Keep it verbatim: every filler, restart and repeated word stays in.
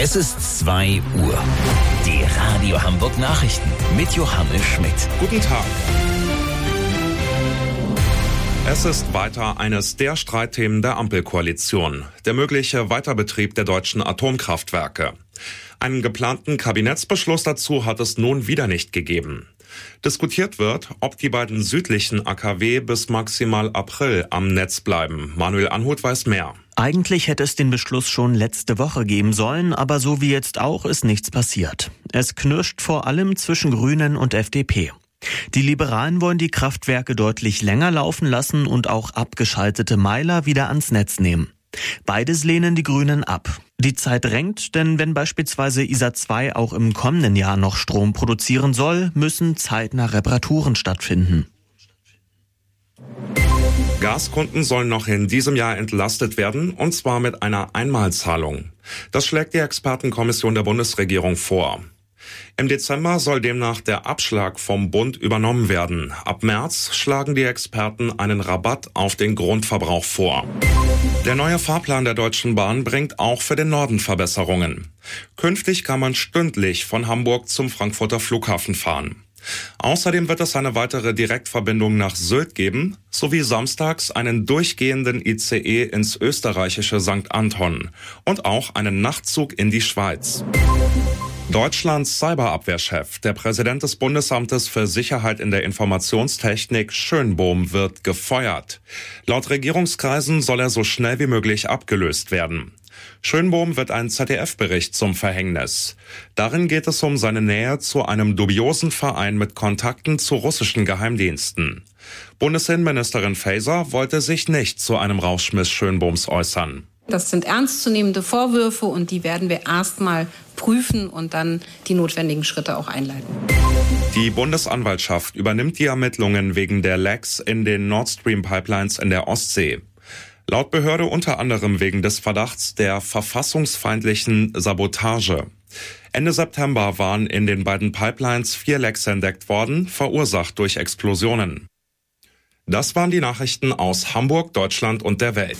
Es ist zwei Uhr. Die Radio Hamburg Nachrichten mit Johannes Schmidt. Guten Tag. Es ist weiter eines der Streitthemen der Ampelkoalition, der mögliche Weiterbetrieb der deutschen Atomkraftwerke. Einen geplanten Kabinettsbeschluss dazu hat es nun wieder nicht gegeben. Diskutiert wird, ob die beiden südlichen A K W bis maximal April am Netz bleiben. Manuel Anhut weiß mehr. Eigentlich hätte es den Beschluss schon letzte Woche geben sollen, aber so wie jetzt auch ist nichts passiert. Es knirscht vor allem zwischen Grünen und F D P. Die Liberalen wollen die Kraftwerke deutlich länger laufen lassen und auch abgeschaltete Meiler wieder ans Netz nehmen. Beides lehnen die Grünen ab. Die Zeit drängt, denn wenn beispielsweise I S A zwei auch im kommenden Jahr noch Strom produzieren soll, müssen zeitnah Reparaturen stattfinden. Gaskunden sollen noch in diesem Jahr entlastet werden, und zwar mit einer Einmalzahlung. Das schlägt die Expertenkommission der Bundesregierung vor. Im Dezember soll demnach der Abschlag vom Bund übernommen werden. Ab März schlagen die Experten einen Rabatt auf den Grundverbrauch vor. Der neue Fahrplan der Deutschen Bahn bringt auch für den Norden Verbesserungen. Künftig kann man stündlich von Hamburg zum Frankfurter Flughafen fahren. Außerdem wird es eine weitere Direktverbindung nach Sylt geben, sowie samstags einen durchgehenden I C E ins österreichische Sankt Anton und auch einen Nachtzug in die Schweiz. Deutschlands Cyberabwehrchef, der Präsident des Bundesamtes für Sicherheit in der Informationstechnik, Schönbohm, wird gefeuert. Laut Regierungskreisen soll er so schnell wie möglich abgelöst werden. Schönbohm wird ein Z D F-Bericht zum Verhängnis. Darin geht es um seine Nähe zu einem dubiosen Verein mit Kontakten zu russischen Geheimdiensten. Bundesinnenministerin Faeser wollte sich nicht zu einem Rauschmiss Schönbohms äußern. Das sind ernstzunehmende Vorwürfe und die werden wir erstmal prüfen und dann die notwendigen Schritte auch einleiten. Die Bundesanwaltschaft übernimmt die Ermittlungen wegen der Lecks in den Nord Stream Pipelines in der Ostsee. Laut Behörde unter anderem wegen des Verdachts der verfassungsfeindlichen Sabotage. Ende September waren in den beiden Pipelines vier Lecks entdeckt worden, verursacht durch Explosionen. Das waren die Nachrichten aus Hamburg, Deutschland und der Welt.